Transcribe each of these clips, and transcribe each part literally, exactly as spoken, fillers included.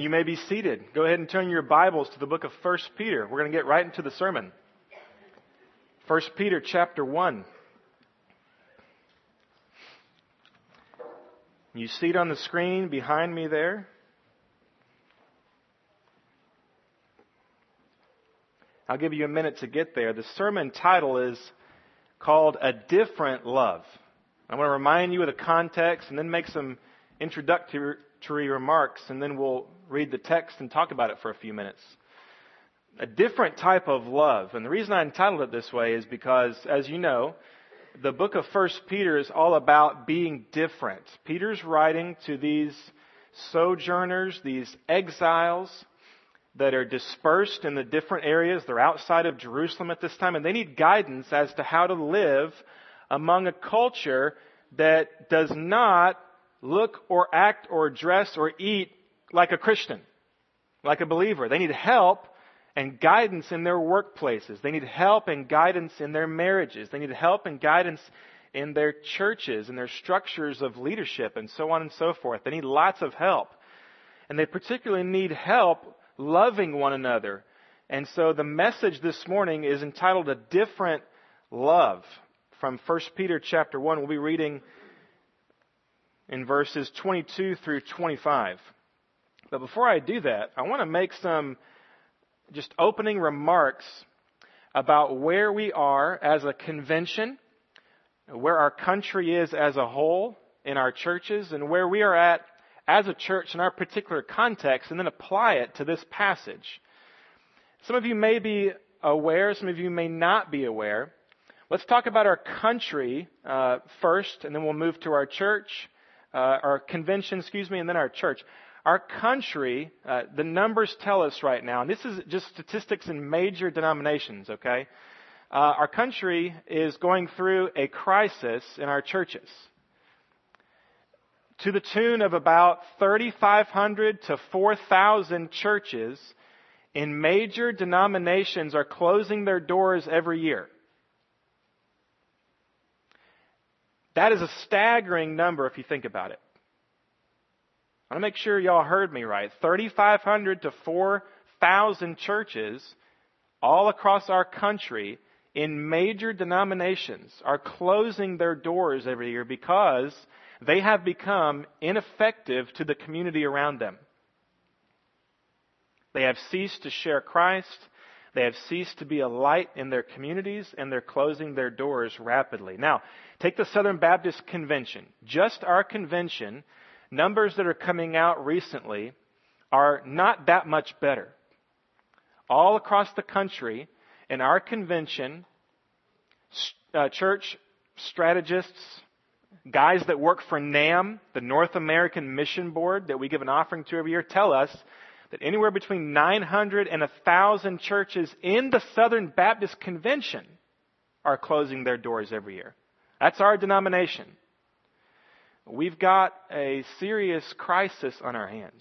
You may be seated. Go ahead and turn your Bibles to the book of First Peter. We're going to get right into the sermon. First Peter chapter one. You see it on the screen behind me there. I'll give you a minute to get there. The sermon title is called A Different Love. I want to remind you of the context and then make some introductory remarks, and then we'll read the text and talk about it for a few minutes. A different type of love. And the reason I entitled it this way is because, as you know, the book of First Peter is all about being different. Peter's writing to these sojourners, these exiles that are dispersed in the different areas. They're outside of Jerusalem at this time, and they need guidance as to how to live among a culture that does not look or act or dress or eat like a Christian, like a believer. They need help and guidance in their workplaces. They need help and guidance in their marriages. They need help and guidance in their churches and their structures of leadership and so on and so forth. They need lots of help. And they particularly need help loving one another. And so the message this morning is entitled A Different Love from First Peter chapter one. We'll be reading in verses twenty-two through twenty-five. But before I do that, I want to make some just opening remarks about where we are as a convention, where our country is as a whole in our churches, and where we are at as a church in our particular context, and then apply it to this passage. Some of you may be aware, some of you may not be aware. Let's talk about our country uh, first, and then we'll move to our church, uh, our convention, excuse me, and then our church. Our country, uh, the numbers tell us right now, and this is just statistics in major denominations, okay? Uh, our country is going through a crisis in our churches, to the tune of about thirty-five hundred to four thousand churches in major denominations are closing their doors every year. That is a staggering number if you think about it. I want to make sure y'all heard me right. thirty-five hundred to four thousand churches all across our country in major denominations are closing their doors every year because they have become ineffective to the community around them. They have ceased to share Christ. They have ceased to be a light in their communities, and they're closing their doors rapidly. Now, take the Southern Baptist Convention. Just our convention, numbers that are coming out recently are not that much better. All across the country, in our convention, uh, church strategists, guys that work for NAM, the North American Mission Board that we give an offering to every year, tell us that anywhere between nine hundred and one thousand churches in the Southern Baptist Convention are closing their doors every year. That's our denomination. We've got a serious crisis on our hands.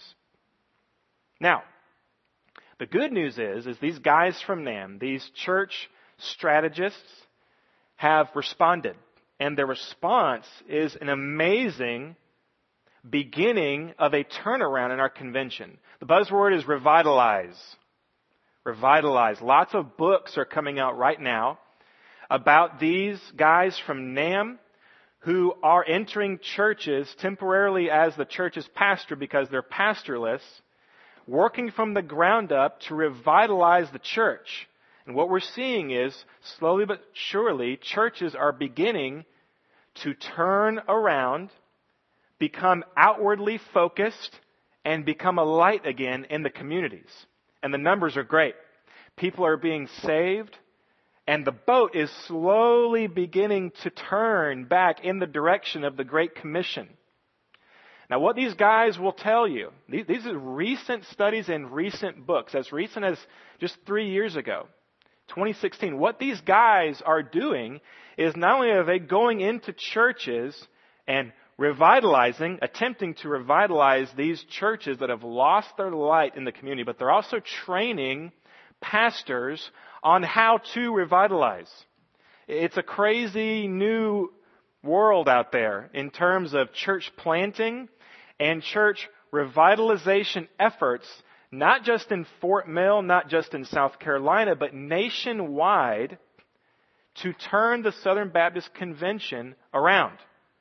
Now, the good news is, is these guys from NAM, these church strategists, have responded. And their response is an amazing beginning of a turnaround in our convention. The buzzword is revitalize. Revitalize. Lots of books are coming out right now about these guys from NAM who are entering churches temporarily as the church's pastor because they're pastorless, working from the ground up to revitalize the church. And what we're seeing is, slowly but surely, churches are beginning to turn around, become outwardly focused, and become a light again in the communities. And the numbers are great. People are being saved, and the boat is slowly beginning to turn back in the direction of the Great Commission. Now, what these guys will tell you, these, these are recent studies and recent books, as recent as just three years ago, twenty sixteen. What these guys are doing is not only are they going into churches and revitalizing, attempting to revitalize these churches that have lost their light in the community, but they're also training pastors on how to revitalize. It's a crazy new world out there in terms of church planting and church revitalization efforts, not just in Fort Mill, not just in South Carolina, but nationwide, to turn the Southern Baptist Convention around.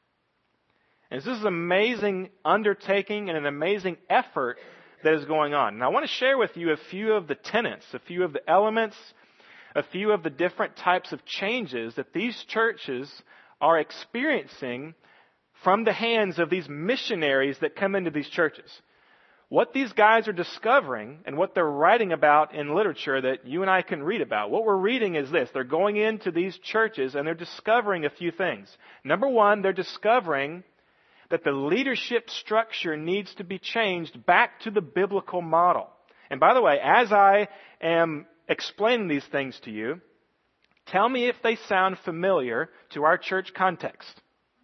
And this is an amazing undertaking and an amazing effort that is going on. And I want to share with you a few of the tenets, a few of the elements, a few of the different types of changes that these churches are experiencing from the hands of these missionaries that come into these churches. What these guys are discovering and what they're writing about in literature that you and I can read about. What we're reading is this. They're going into these churches and they're discovering a few things. Number one, they're discovering that the leadership structure needs to be changed back to the biblical model. And by the way, as I am explaining these things to you, tell me if they sound familiar to our church context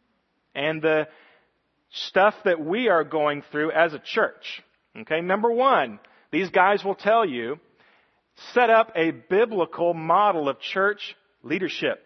and the stuff that we are going through as a church. Okay, number one, these guys will tell you, set up a biblical model of church leadership.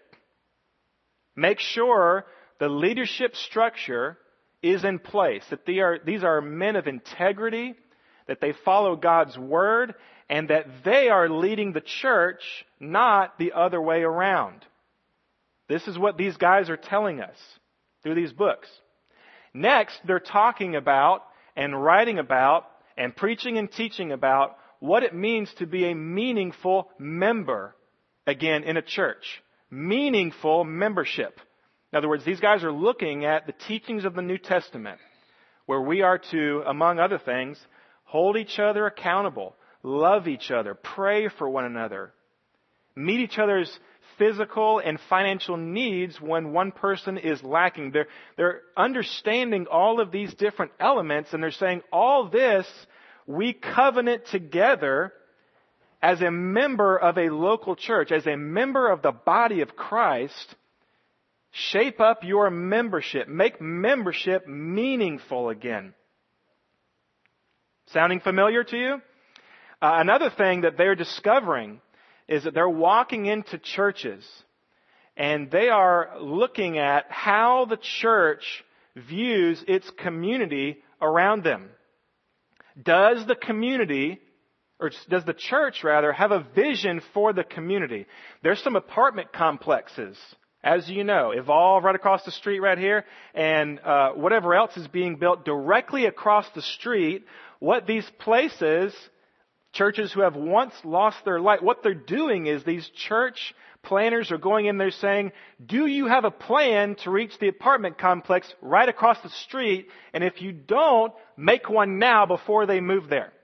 Make sure the leadership structure is in place, that they are, these are men of integrity, that they follow God's word, and that they are leading the church, not the other way around. This is what these guys are telling us through these books. Next, they're talking about and writing about and preaching and teaching about what it means to be a meaningful member, again, in a church. Meaningful membership. In other words, these guys are looking at the teachings of the New Testament, where we are to, among other things, hold each other accountable, love each other, pray for one another, meet each other's physical and financial needs when one person is lacking. They're, they're understanding all of these different elements, and they're saying all this we covenant together as a member of a local church, as a member of the body of Christ. Shape up your membership. Make membership meaningful again. Sounding familiar to you? Uh, another thing that they're discovering is that they're walking into churches and they are looking at how the church views its community around them. Does the community, or does the church rather, have a vision for the community? There's some apartment complexes, as you know, Evolve right across the street right here, and uh, whatever else is being built directly across the street. What these places, churches who have once lost their light, what they're doing is these church planners are going in there saying, do you have a plan to reach the apartment complex right across the street? And if you don't, make one now before they move there.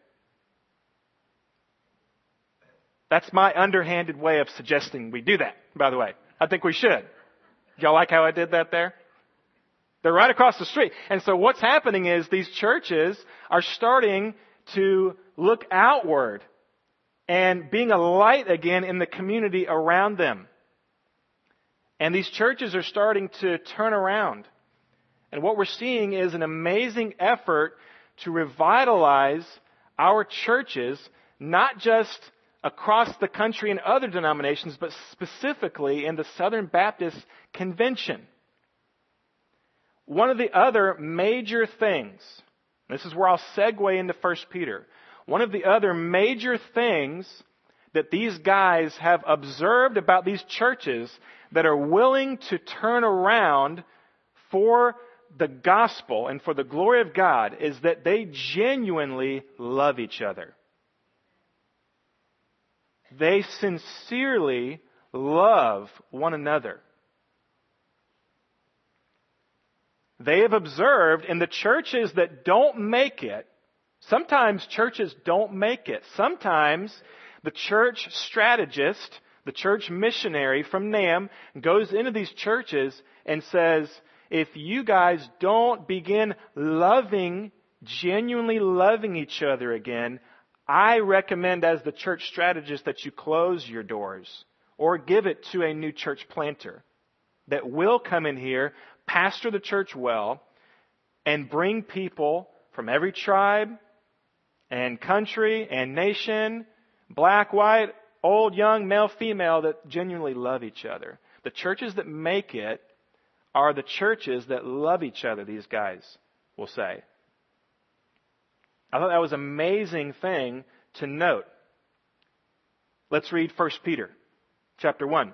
That's my underhanded way of suggesting we do that, by the way. I think we should. Y'all like how I did that there? They're right across the street. And so what's happening is these churches are starting to look outward and being a light again in the community around them. And these churches are starting to turn around. And what we're seeing is an amazing effort to revitalize our churches, not just across the country in other denominations, but specifically in the Southern Baptist Convention. One of the other major things, this is where I'll segue into First Peter. One of the other major things that these guys have observed about these churches that are willing to turn around for the gospel and for the glory of God is that they genuinely love each other. They sincerely love one another. They have observed in the churches that don't make it, sometimes churches don't make it. Sometimes the church strategist, the church missionary from NAM goes into these churches and says, if you guys don't begin loving, genuinely loving each other again, I recommend as the church strategist that you close your doors or give it to a new church planter that will come in here, pastor the church well, and bring people from every tribe and country and nation, black, white, old, young, male, female, that genuinely love each other. The churches that make it are the churches that love each other, these guys will say. I thought that was an amazing thing to note. Let's read First Peter chapter one,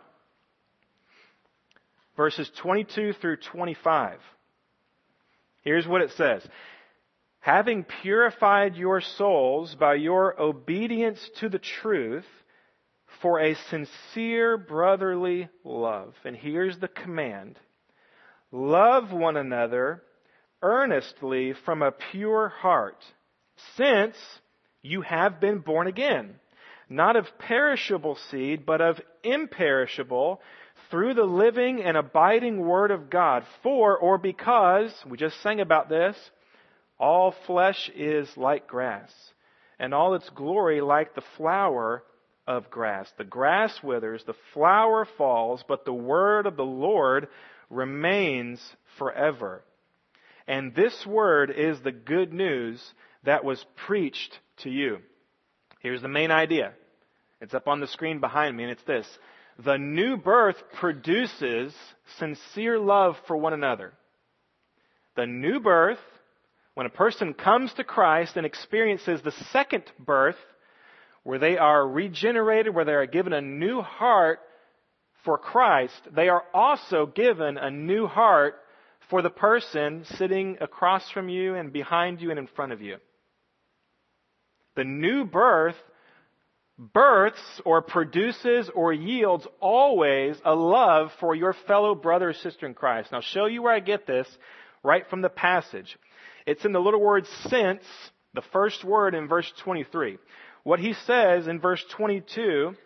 verses twenty-two through twenty-five. Here's what it says. Having purified your souls by your obedience to the truth for a sincere brotherly love. And here's the command. Love one another earnestly from a pure heart, since you have been born again, not of perishable seed, but of imperishable, through the living and abiding Word of God. For, or because, we just sang about this, all flesh is like grass, and all its glory like the flower of grass. The grass withers, the flower falls, but the word of the Lord remains forever. And this word is the good news that was preached to you. Here's the main idea. It's up on the screen behind me, and it's this. The new birth produces sincere love for one another. The new birth, when a person comes to Christ and experiences the second birth, where they are regenerated, where they are given a new heart for Christ, they are also given a new heart for the person sitting across from you and behind you and in front of you. The new birth births or produces or yields always a love for your fellow brother or sister in Christ. And I'll show you where I get this right from the passage. It's in the little word since, the first word in verse twenty-three. What he says in verse twenty-two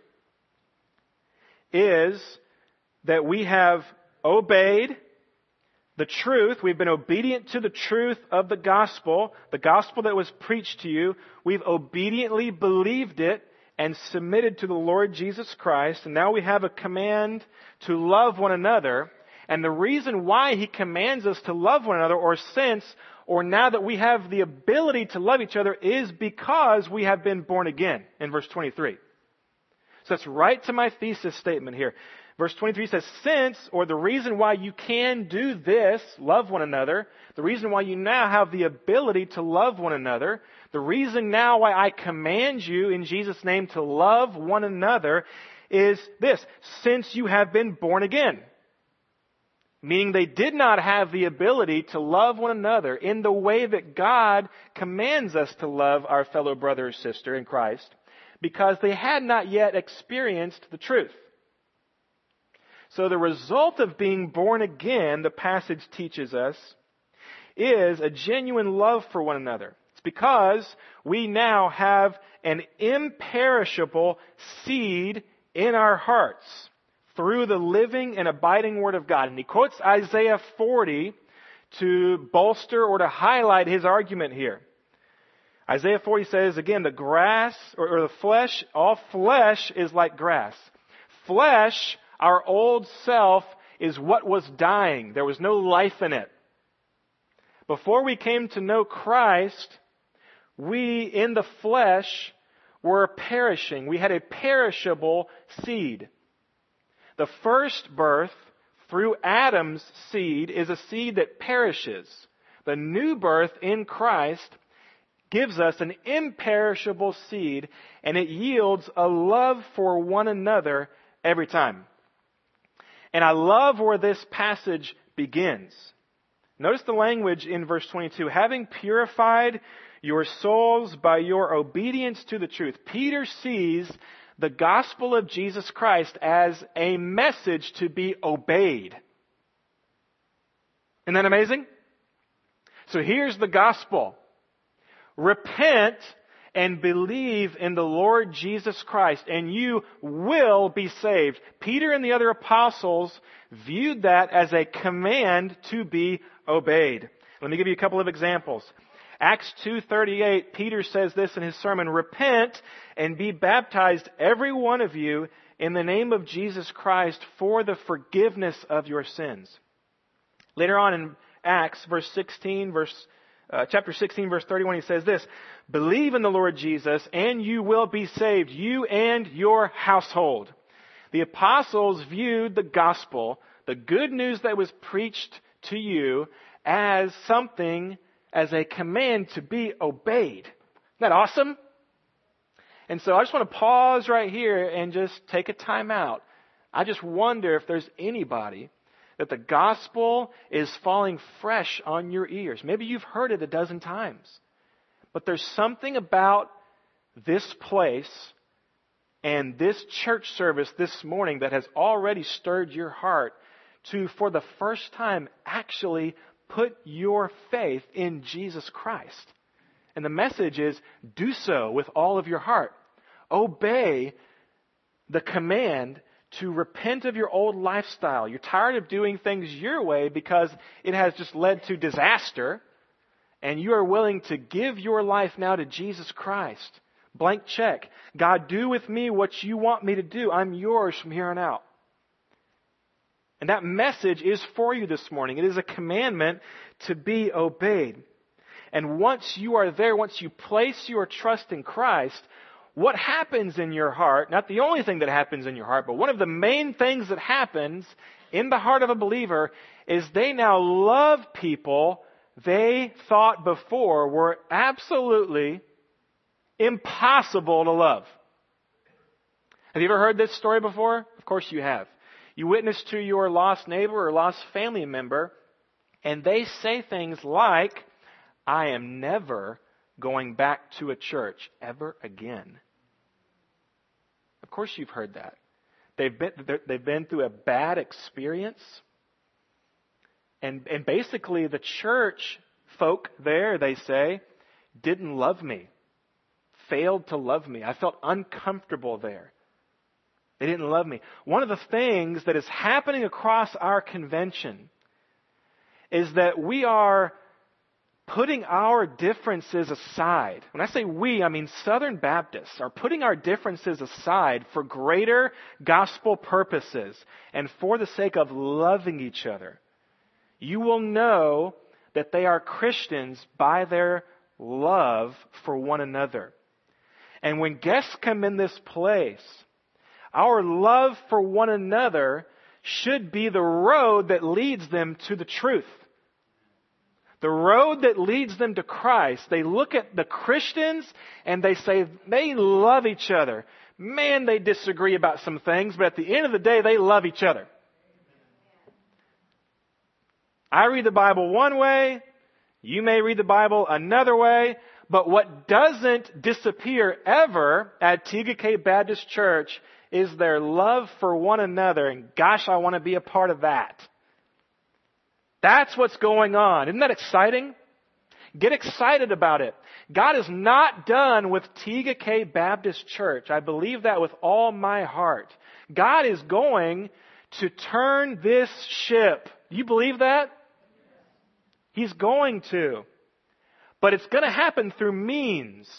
is that we have obeyed the truth. We've been obedient to the truth of the gospel, the gospel that was preached to you. We've obediently believed it and submitted to the Lord Jesus Christ. And now we have a command to love one another. And the reason why he commands us to love one another, or since, or now that we have the ability to love each other, is because we have been born again, in verse twenty-three. So that's right to my thesis statement here. Verse twenty-three says, since, or the reason why you can do this, love one another, the reason why you now have the ability to love one another, the reason now why I command you in Jesus' name to love one another is this, since you have been born again. Meaning they did not have the ability to love one another in the way that God commands us to love our fellow brother or sister in Christ, because they had not yet experienced the truth. So the result of being born again, the passage teaches us, is a genuine love for one another. It's because we now have an imperishable seed in our hearts through the living and abiding Word of God. And he quotes Isaiah forty to bolster or to highlight his argument here. Isaiah forty says, again, the grass, or, or the flesh, all flesh is like grass. Flesh, our old self, is what was dying. There was no life in it. Before we came to know Christ, we in the flesh were perishing. We had a perishable seed. The first birth through Adam's seed is a seed that perishes. The new birth in Christ gives us an imperishable seed, and it yields a love for one another every time. And I love where this passage begins. Notice the language in verse twenty-two. Having purified your souls by your obedience to the truth. Peter sees the gospel of Jesus Christ as a message to be obeyed. Isn't that amazing? So here's the gospel. Repent and believe in the Lord Jesus Christ, and you will be saved. Peter and the other apostles viewed that as a command to be obeyed. Let me give you a couple of examples. Acts two thirty-eight, Peter says this in his sermon, repent and be baptized, every one of you, in the name of Jesus Christ for the forgiveness of your sins. Later on in Acts, verse sixteen, verse uh, chapter sixteen, verse thirty-one, he says this, believe in the Lord Jesus and you will be saved, you and your household. The apostles viewed the gospel, the good news that was preached to you, as something, as a command to be obeyed. that awesome? And so I just want to pause right here and just take a time out. I just wonder if there's anybody that the gospel is falling fresh on your ears. Maybe you've heard it a dozen times. But there's something about this place and this church service this morning that has already stirred your heart to, for the first time, actually put your faith in Jesus Christ. And the message is, do so with all of your heart. Obey the command to repent of your old lifestyle. You're tired of doing things your way because it has just led to disaster. And you are willing to give your life now to Jesus Christ. Blank check. God, do with me what you want me to do. I'm yours from here on out. And that message is for you this morning. It is a commandment to be obeyed. And once you are there, once you place your trust in Christ, what happens in your heart, not the only thing that happens in your heart, but one of the main things that happens in the heart of a believer is they now love people they thought before were absolutely impossible to love. Have you ever heard this story before? Of course you have. You witness to your lost neighbor or lost family member, and they say things like, I am never going back to a church ever again. Of course you've heard that. They've been, they've been through a bad experience. And, and basically the church folk there, they say, didn't love me. Failed to love me. I felt uncomfortable there. They didn't love me. One of the things that is happening across our convention is that we are putting our differences aside. When I say we, I mean Southern Baptists are putting our differences aside for greater gospel purposes and for the sake of loving each other. You will know that they are Christians by their love for one another. And when guests come in this place, our love for one another should be the road that leads them to the truth. The road that leads them to Christ. They look at the Christians and they say they love each other. Man, they disagree about some things, but at the end of the day, they love each other. I read the Bible one way, you may read the Bible another way, but what doesn't disappear ever at T G K Baptist Church is their love for one another, and gosh, I want to be a part of that. That's what's going on. Isn't that exciting? Get excited about it. God is not done with T G K Baptist Church. I believe that with all my heart. God is going to turn this ship. Do you believe that? He's going to. But it's going to happen through means.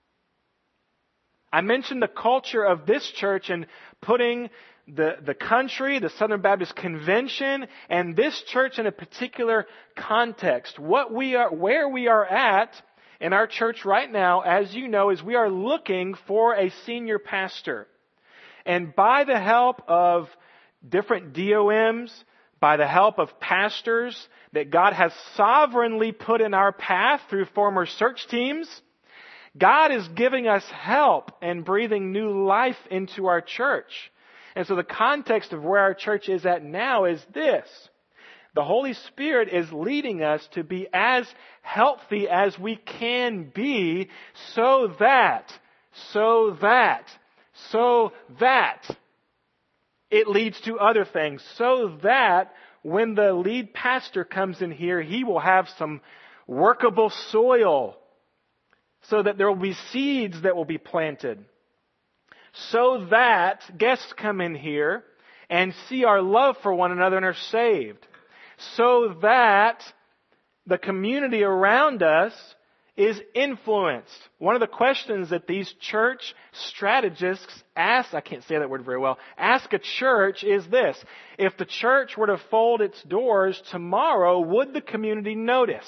I mentioned the culture of this church and putting the, the country, the Southern Baptist Convention, and this church in a particular context. What we are, where we are at in our church right now, as you know, is we are looking for a senior pastor. And by the help of different D O Ms, by the help of pastors that God has sovereignly put in our path through former search teams, God is giving us help and breathing new life into our church. And so the context of where our church is at now is this. The Holy Spirit is leading us to be as healthy as we can be so that, so that, so that it leads to other things. So that when the lead pastor comes in here, he will have some workable soil so that there will be seeds that will be planted. So that guests come in here and see our love for one another and are saved. So that the community around us is influenced. One of the questions that these church strategists ask, I can't say that word very well, ask a church is this. If the church were to fold its doors tomorrow, would the community notice?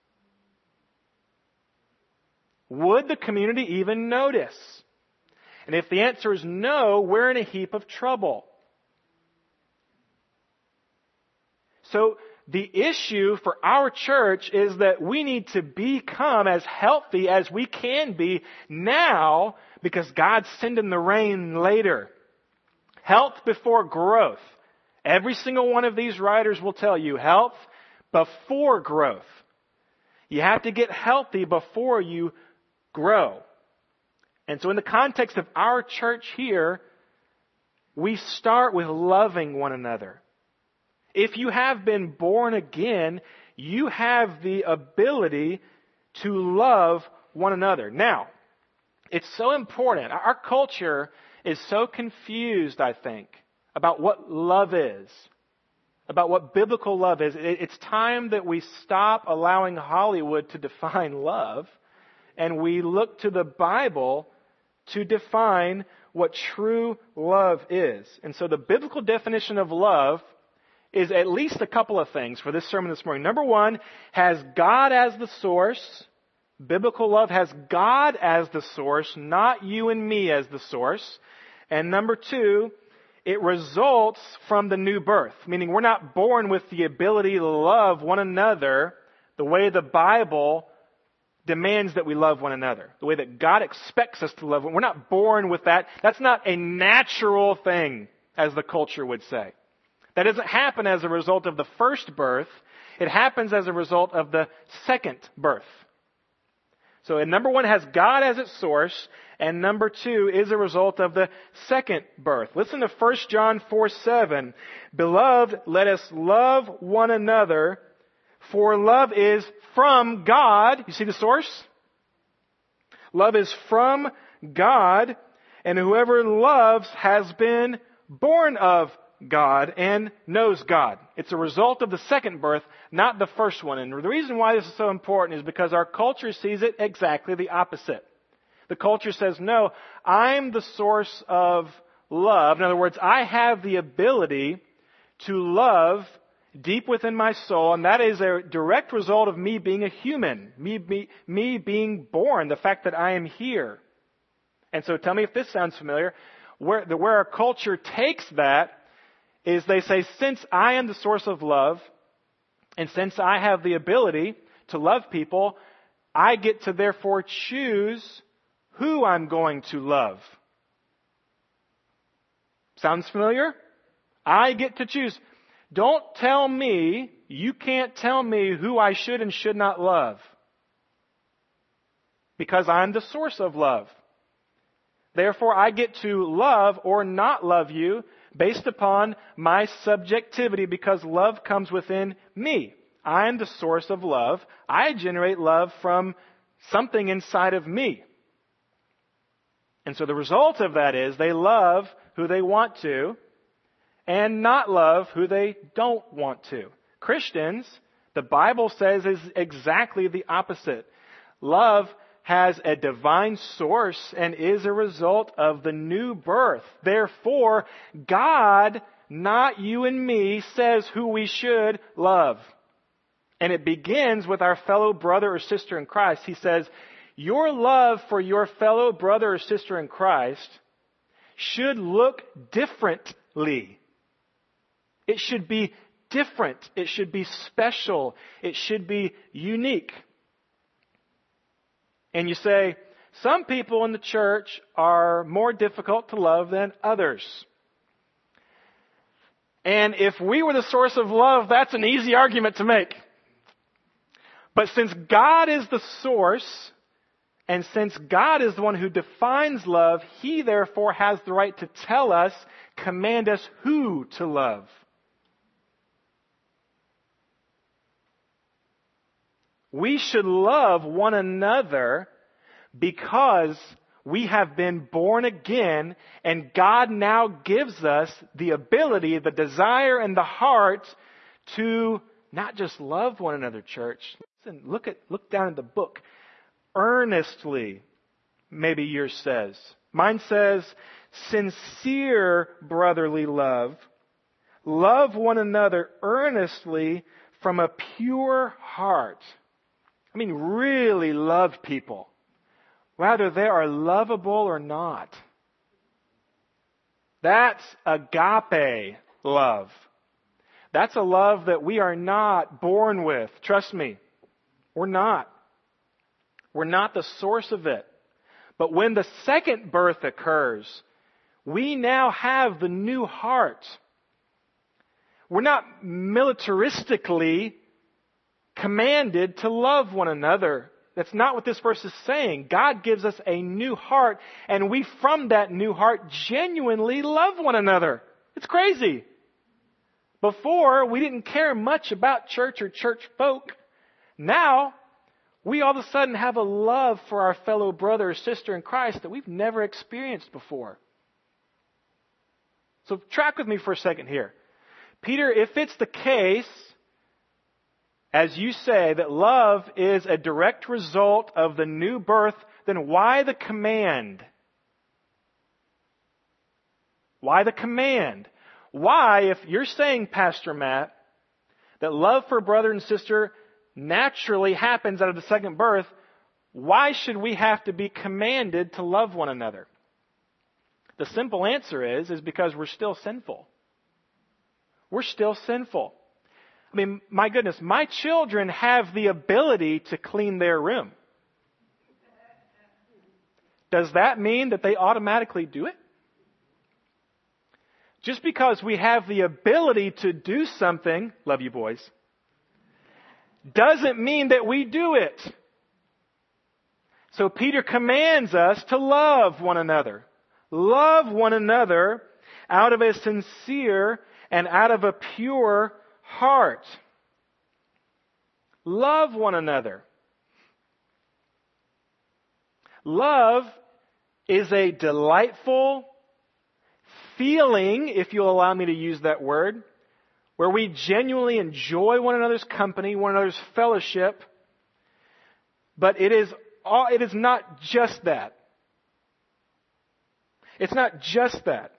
Would the community even notice? And if the answer is no, we're in a heap of trouble. So the issue for our church is that we need to become as healthy as we can be now because God's sending the rain later. Health before growth. Every single one of these writers will tell you health before growth. You have to get healthy before you grow. And so in the context of our church here, we start with loving one another. If you have been born again, you have the ability to love one another. Now, it's so important. Our culture is so confused, I think, about what love is, about what biblical love is. It's time that we stop allowing Hollywood to define love, and we look to the Bible to define what true love is. And so the biblical definition of love is at least a couple of things for this sermon this morning. Number one, has God as the source. Biblical love has God as the source, not you and me as the source. And number two, it results from the new birth, meaning we're not born with the ability to love one another the way the Bible demands that we love one another, the way that God expects us to love. We're not born with that. That's not a natural thing, as the culture would say. That doesn't happen as a result of the first birth. It happens as a result of the second birth. So number one has God as its source, and number two is a result of the second birth. Listen to First John four seven. Beloved, let us love one another, for love is from God. You see the source? Love is from God, and whoever loves has been born of God and knows God. It's a result of the second birth, not the first one. And the reason why this is so important is because our culture sees it exactly the opposite. The culture says, no, I'm the source of love. In other words, I have the ability to love deep within my soul, and that is a direct result of me being a human, me, me, me being born, the fact that I am here. And so tell me if this sounds familiar. Where, the, where our culture takes that is they say, since I am the source of love, and since I have the ability to love people, I get to therefore choose who I'm going to love. Sounds familiar? I get to choose. Don't tell me, you can't tell me who I should and should not love. Because I'm the source of love. Therefore, I get to love or not love you based upon my subjectivity, because love comes within me. I am the source of love. I generate love from something inside of me. And so the result of that is they love who they want to and not love who they don't want to. Christians, the Bible says, is exactly the opposite. Love has a divine source and is a result of the new birth. Therefore, God, not you and me, says who we should love. And it begins with our fellow brother or sister in Christ. He says, your love for your fellow brother or sister in Christ should look differently. It should be different. It should be special. It should be unique. And you say, some people in the church are more difficult to love than others. And if we were the source of love, that's an easy argument to make. But since God is the source, and since God is the one who defines love, He therefore has the right to tell us, command us who to love. We should love one another because we have been born again, and God now gives us the ability, the desire, and the heart to not just love one another, church. Listen, look at look down at the book. Earnestly, maybe yours says. Mine says, sincere brotherly love. Love one another earnestly from a pure heart. I mean, really love people, whether they are lovable or not. That's agape love. That's a love that we are not born with. Trust me. We're not. We're not the source of it. But when the second birth occurs, we now have the new heart. We're not militaristically commanded to love one another. That's not what this verse is saying. God gives us a new heart, and we from that new heart genuinely love one another. It's crazy. Before, we didn't care much about church or church folk. Now, we all of a sudden have a love for our fellow brother or sister in Christ that we've never experienced before. So track with me for a second here. Peter, if it's the case, as you say, that love is a direct result of the new birth, then why the command? Why the command? Why, if you're saying, Pastor Matt, that love for brother and sister naturally happens out of the second birth, why should we have to be commanded to love one another? The simple answer is, is because we're still sinful. We're still sinful. I mean, my goodness, my children have the ability to clean their room. Does that mean that they automatically do it? Just because we have the ability to do something, love you boys, doesn't mean that we do it. So Peter commands us to love one another. Love one another out of a sincere and out of a pure heart. Love one another. Love is a delightful feeling, if you'll allow me to use that word, where we genuinely enjoy one another's company, one another's fellowship. But it is all, it is not just that. It's not just that.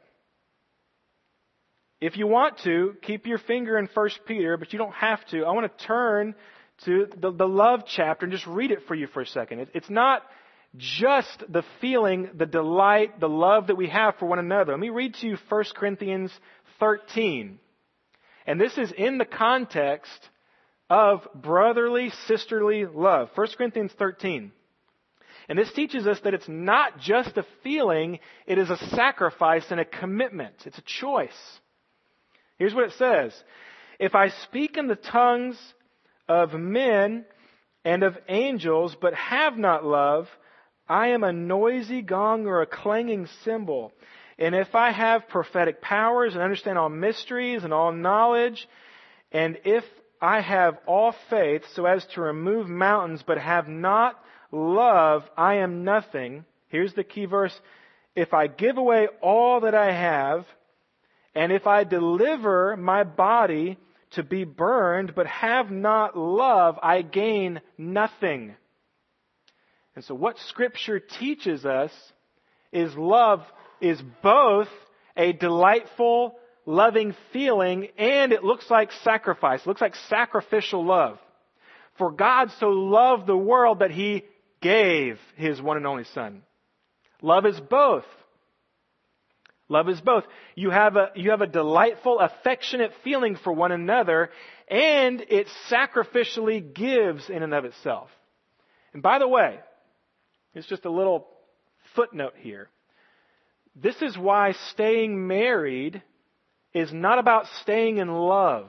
If you want to, keep your finger in First Peter, but you don't have to. I want to turn to the, the love chapter and just read it for you for a second. It, it's not just the feeling, the delight, the love that we have for one another. Let me read to you First Corinthians thirteen. And this is in the context of brotherly, sisterly love. First Corinthians thirteen. And this teaches us that it's not just a feeling, it is a sacrifice and a commitment. It's a choice. Here's what it says. If I speak in the tongues of men and of angels, but have not love, I am a noisy gong or a clanging cymbal. And if I have prophetic powers and understand all mysteries and all knowledge, and if I have all faith so as to remove mountains, but have not love, I am nothing. Here's the key verse. If I give away all that I have, and if I deliver my body to be burned, but have not love, I gain nothing. And so what Scripture teaches us is love is both a delightful, loving feeling, and it looks like sacrifice. It looks like sacrificial love. For God so loved the world that He gave His one and only Son. Love is both. Love is both. You have a, you have a delightful, affectionate feeling for one another, and it sacrificially gives in and of itself. And by the way, it's just a little footnote here. This is why staying married is not about staying in love.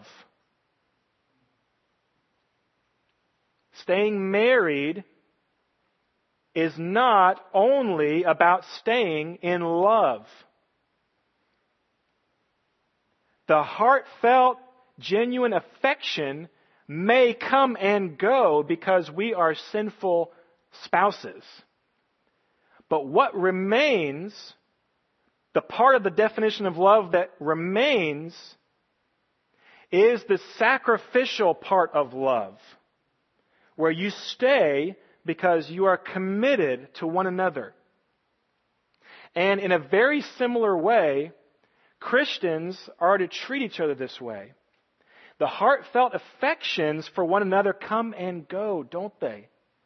Staying married is not only about staying in love. The heartfelt, genuine affection may come and go because we are sinful spouses. But what remains, the part of the definition of love that remains, is the sacrificial part of love, where you stay because you are committed to one another. And in a very similar way, Christians are to treat each other this way. The heartfelt affections for one another come and go, don't they?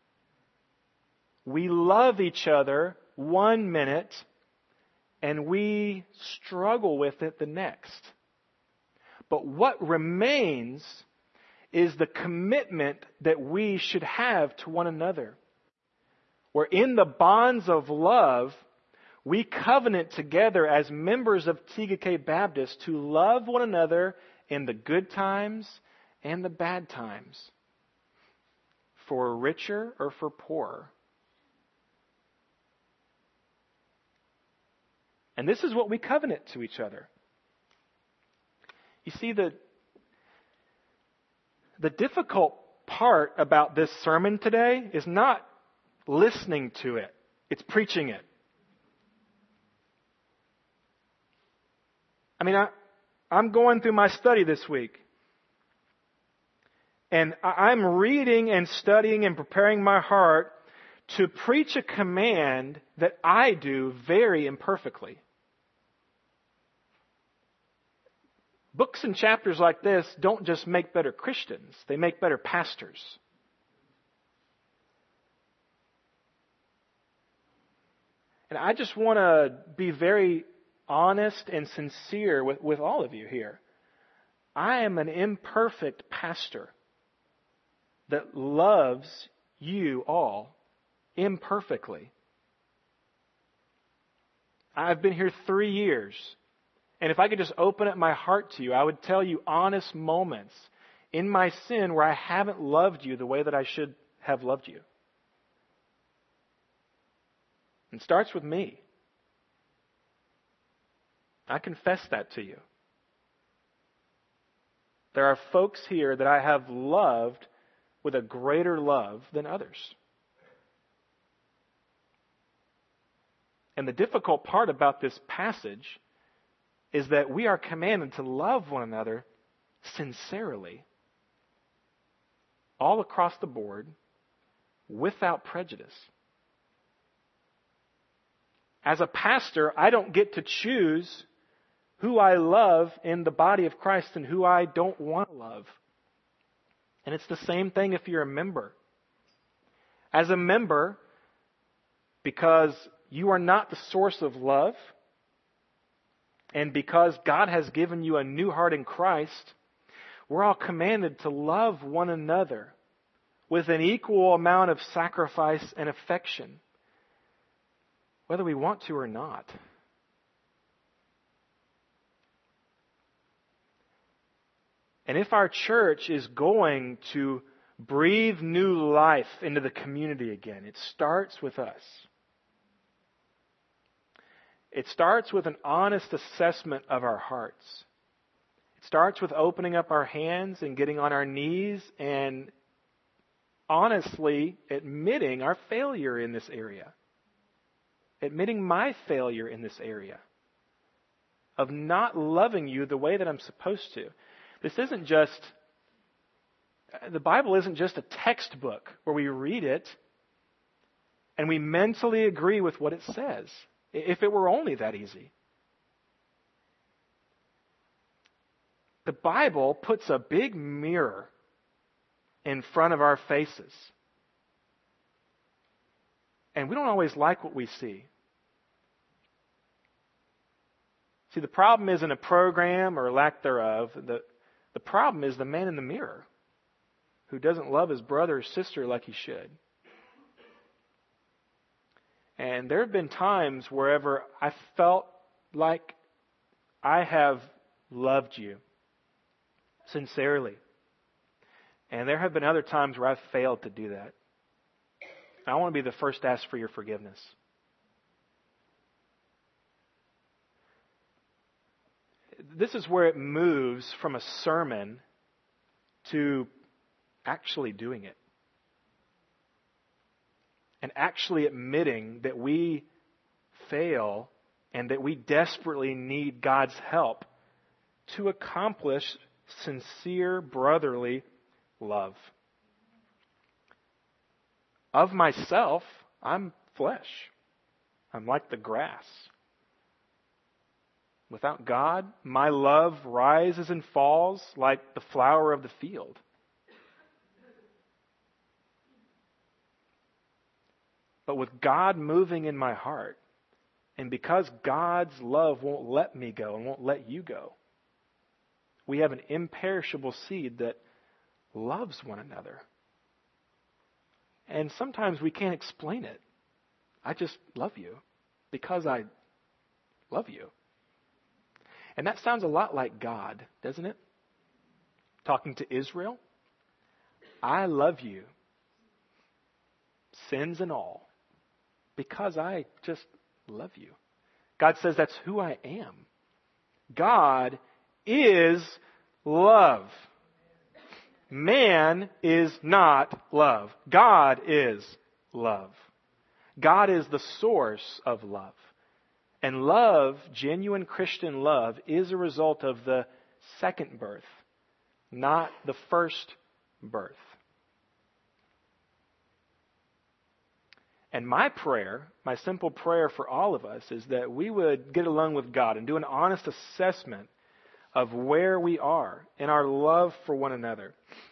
We love each other one minute and we struggle with it the next. But what remains is the commitment that we should have to one another. Where in the bonds of love, we covenant together as members of T G K Baptist to love one another in the good times and the bad times, for richer or for poorer. And this is what we covenant to each other. You see, the, the difficult part about this sermon today is not listening to it. It's preaching it. I mean, I, I'm going through my study this week. And I'm reading and studying and preparing my heart to preach a command that I do very imperfectly. Books and chapters like this don't just make better Christians. They make better pastors. And I just want to be very honest and sincere with, with all of you here. I am an imperfect pastor that loves you all imperfectly. I've been here three years. And if I could just open up my heart to you, I would tell you honest moments in my sin where I haven't loved you the way that I should have loved you. It starts with me. I confess that to you. There are folks here that I have loved with a greater love than others. And the difficult part about this passage is that we are commanded to love one another sincerely, all across the board, without prejudice. As a pastor, I don't get to choose who I love in the body of Christ and who I don't want to love. And it's the same thing if you're a member. As a member, because you are not the source of love, and because God has given you a new heart in Christ, we're all commanded to love one another with an equal amount of sacrifice and affection, whether we want to or not. And if our church is going to breathe new life into the community again, it starts with us. It starts with an honest assessment of our hearts. It starts with opening up our hands and getting on our knees and honestly admitting our failure in this area. Admitting my failure in this area of not loving you the way that I'm supposed to. This isn't just, the Bible isn't just a textbook where we read it and we mentally agree with what it says. If it were only that easy. The Bible puts a big mirror in front of our faces. And we don't always like what we see. See, the problem isn't a program or lack thereof. The, the problem is the man in the mirror who doesn't love his brother or sister like he should. And there have been times wherever I felt like I have loved you sincerely. And there have been other times where I've failed to do that. I want to be the first to ask for your forgiveness. This is where it moves from a sermon to actually doing it. And actually admitting that we fail and that we desperately need God's help to accomplish sincere brotherly love. Of myself, I'm flesh. I'm like the grass. Without God, my love rises and falls like the flower of the field. But with God moving in my heart, and because God's love won't let me go and won't let you go, we have an imperishable seed that loves one another. And sometimes we can't explain it. I just love you because I love you. And that sounds a lot like God, doesn't it? Talking to Israel. I love you, sins and all, because I just love you. God says that's who I am. God is love. Man is not love. God is love. God is the source of love. And love, genuine Christian love, is a result of the second birth, not the first birth. And my prayer, my simple prayer for all of us, is that we would get along with God and do an honest assessment of where we are in our love for one another.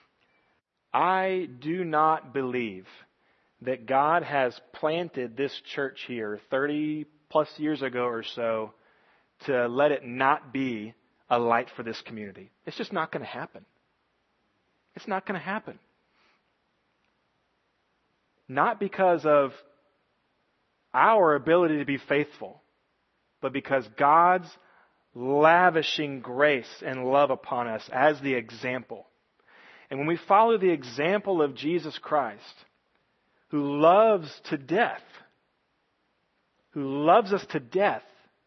I do not believe that God has planted this church here thirty plus years ago or so to let it not be a light for this community. It's just not going to happen. It's not going to happen. Not because of our ability to be faithful, but because God's lavishing grace and love upon us as the example. And when we follow the example of Jesus Christ, who loves to death, who loves us to death,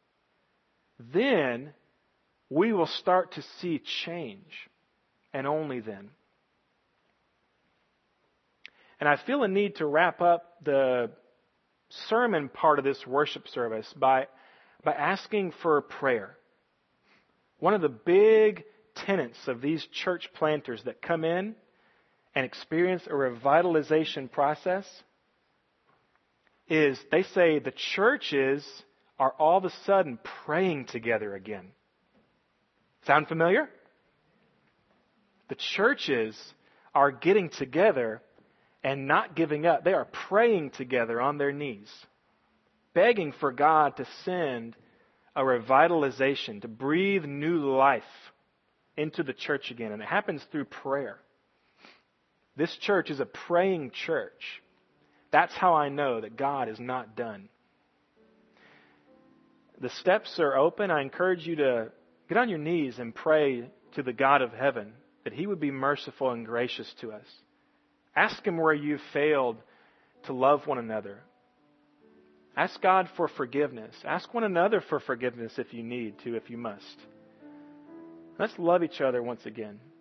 then we will start to see change, and only then. And I feel a need to wrap up the sermon part of this worship service by, by asking for a prayer. One of the big tenets of these church planters that come in and experience a revitalization process is they say the churches are all of a sudden praying together again. Sound familiar? The churches are getting together and not giving up. They are praying together on their knees, begging for God to send a revitalization, to breathe new life into the church again. And it happens through prayer. This church is a praying church. That's how I know that God is not done. The steps are open. I encourage you to get on your knees and pray to the God of heaven that He would be merciful and gracious to us. Ask Him where you've failed to love one another. Ask God for forgiveness. Ask one another for forgiveness if you need to, if you must. Let's love each other once again.